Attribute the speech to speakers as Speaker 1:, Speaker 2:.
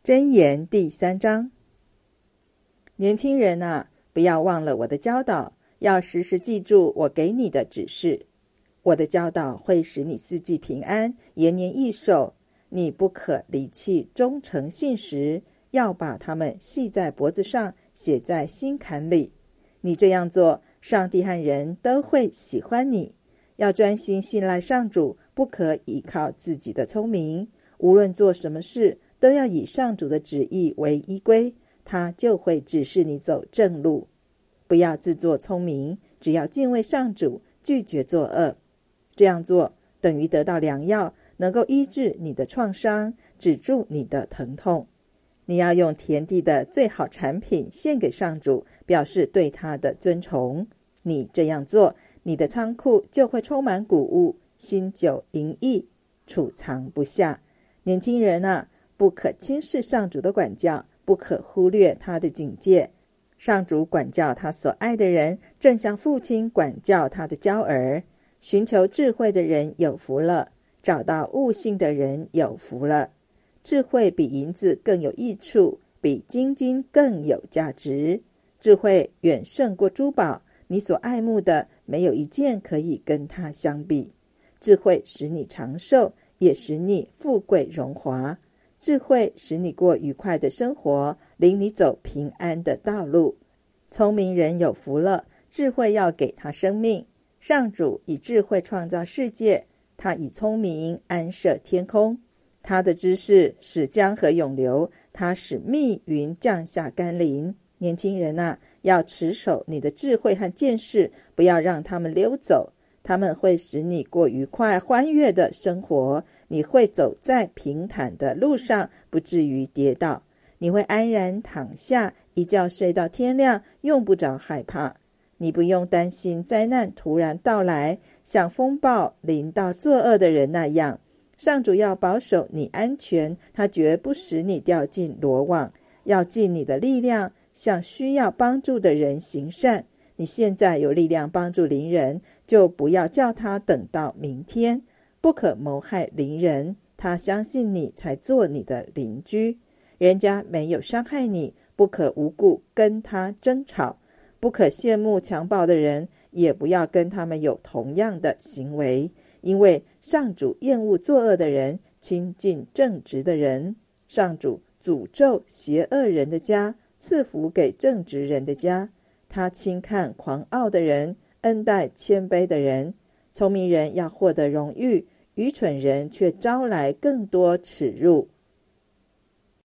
Speaker 1: 箴言第3章。年轻人啊，不要忘了我的教导，要时时记住我给你的指示。我的教导会使你四季平安，延年益寿。你不可离弃忠诚信实，要把它们系在脖子上，写在心坎里。你这样做，上帝和人都会喜欢你。要专心信赖上主，不可依靠自己的聪明。无论做什么事，都要以上主的旨意为依归，他就会指示你走正路。不要自作聪明，只要敬畏上主，拒绝作恶。这样做等于得到良药，能够医治你的创伤，止住你的疼痛。你要用田地的最好产品献给上主，表示对他的尊崇。你这样做，你的仓库就会充满谷物，新酒银液，储藏不下。年轻人啊，不可轻视上主的管教，不可忽略他的警戒。上主管教他所爱的人，正像父亲管教他的娇儿。寻求智慧的人有福了，找到悟性的人有福了。智慧比银子更有益处，比金金更有价值。智慧远胜过珠宝，你所爱慕的没有一件可以跟它相比。智慧使你长寿，也使你富贵荣华。智慧使你过愉快的生活，领你走平安的道路。聪明人有福了，智慧要给他生命。上主以智慧创造世界，他以聪明安设天空。他的知识使江河涌流，他使密云降下甘霖。年轻人啊，要持守你的智慧和见识，不要让他们溜走。他们会使你过愉快欢悦的生活，你会走在平坦的路上，不至于跌倒。你会安然躺下，一觉睡到天亮，用不着害怕。你不用担心灾难突然到来，像风暴临到作恶的人那样。上主要保守你安全，他绝不使你掉进罗网。要尽你的力量，向需要帮助的人行善。你现在有力量帮助邻人，就不要叫他等到明天。不可谋害邻人，他相信你才做你的邻居。人家没有伤害你，不可无故跟他争吵。不可羡慕强暴的人，也不要跟他们有同样的行为，因为上主厌恶作恶的人，亲近正直的人。上主诅咒邪恶人的家，赐福给正直人的家。他轻看狂傲的人，恩待谦卑的人。聪明人要获得荣誉，愚蠢人却招来更多耻辱。